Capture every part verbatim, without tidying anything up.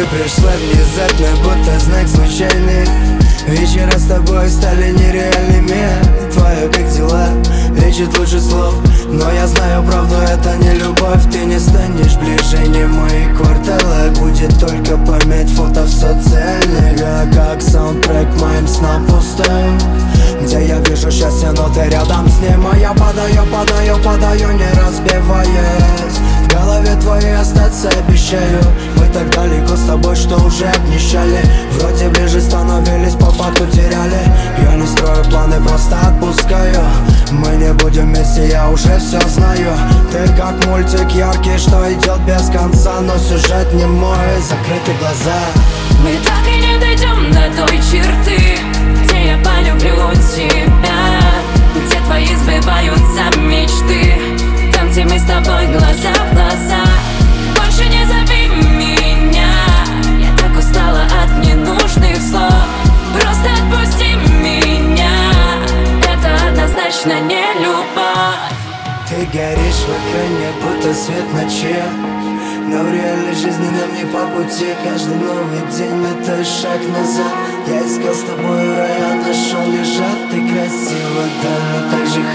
пришла внезапно, будто знак случайный. Вечера с тобой стали нереальными. Твое как дела? Лечит лучше слов. Но я знаю правду, это не любовь. Ты не станешь ближе, не мои кварталы. Будет только память фото в социальных. А как саундтрек моим снам пустым, где я вижу счастье, но ты рядом с ним. А я падаю, падаю, падаю, не разбиваясь. В голове твоей остаться обещаю. Мы так далеко с тобой, что уже обнищали. Вроде ближе становились, по факту теряли. Я не строю планы, просто отпускаю. Мы не будем вместе, я уже все знаю. Ты как мультик яркий, что идет без конца. Но сюжет не мой, закрыты глаза. Мы так и не дойдем до той черты, где я полюблю тебя, где твои сбываются мечты, там, где мы с тобой глаза в глаза. Больше не зови меня, я так устала от ненужных слов. Просто отпусти меня, это однозначно не любовь. Ты горишь в экране, будто свет ночи. Но в реальной жизни нам не по пути. Каждый новый день это шаг назад. Я искал с тобой рая, нашел лежат. Ты красива, да, но так же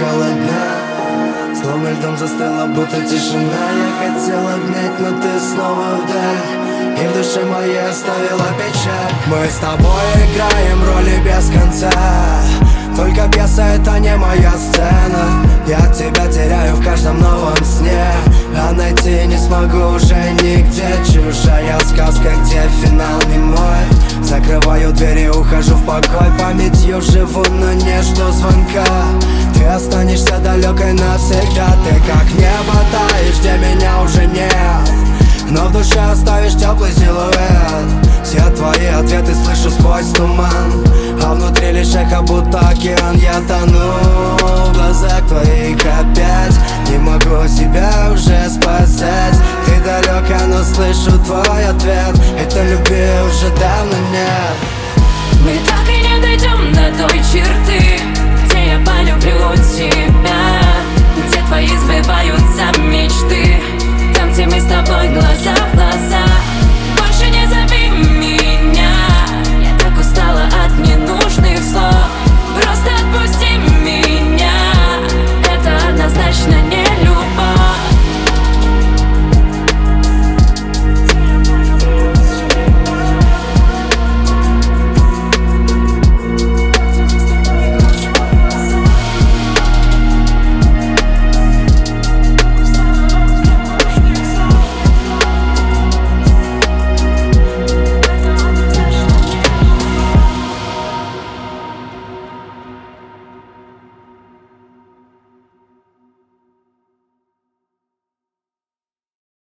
холодна. Словно льдом застыла, будто тишина. Я хотел обнять, но ты снова вдаль. И в душе моей оставила печаль. Мы с тобой играем роли без конца. Только пьеса — это не моя сцена. Я тебя теряю в каждом новом сне, а найти не смогу уже нигде. Чужая сказка, где финал не мой. Закрываю двери, ухожу в покой. Памятью живу, но не жду звонка. Ты останешься далекой навсегда. Ты как небо таешь, где меня уже нет, но в душе оставишь теплый силуэт. Все твои ответы слышу сквозь туман, а внутри лишь эхо, будто океан. Я тону в глазах твоих опять. Не могу себя уже спасать. Ты далека, но слышу твой ответ. Этой любви уже давно нет. Мы так и не дойдем до той черты, где я полюблю